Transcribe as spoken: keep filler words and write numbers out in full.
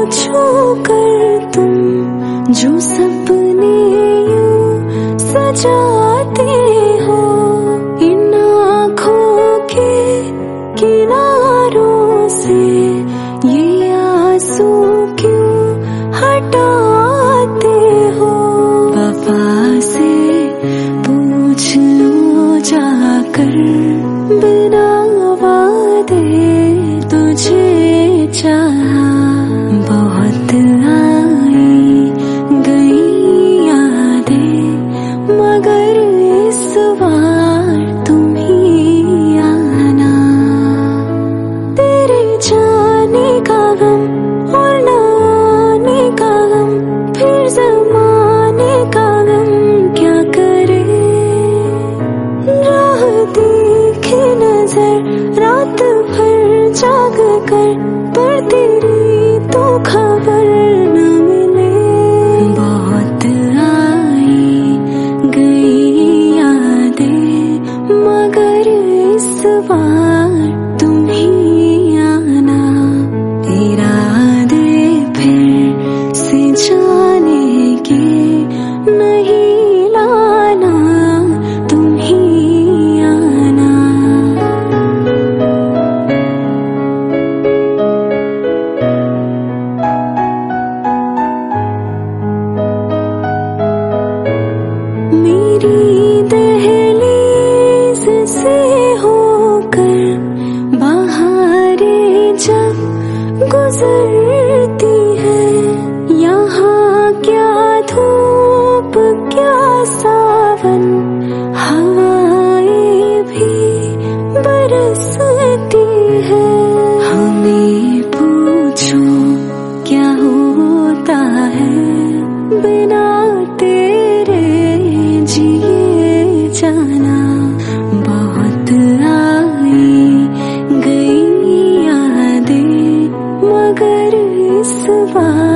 छू कर तुम जो सपने यूं सजाते हो, इन आँखों के किनारों से ये आंसू क्यों हटाते हो। वफा से पूछ लो जाकर, बिना वादे तुझे चाहा। बहुत आई गई यादें, मगर इस बार तुम ही आना। तेरे जाने का गम और न आने का गम, फिर ज़माने का गम क्या करे। राह देखे नजर रात भर जाग कर, पर तेरी तो खबर न मिले। बहुत आई गई यादें, मगर इस बार तुम ही आना। इरादे फिर से जाने के नहीं लाना, तुम ही आना। मेरी दहलीज से होकर बहारें जब गुजरती है, यहाँ क्या धूप क्या सावन, हवाएं भी बरसती है। हमें पूछो क्या होता है बिना तेरे जिए जाना। बहुत आई गई यादें, मगर इस बार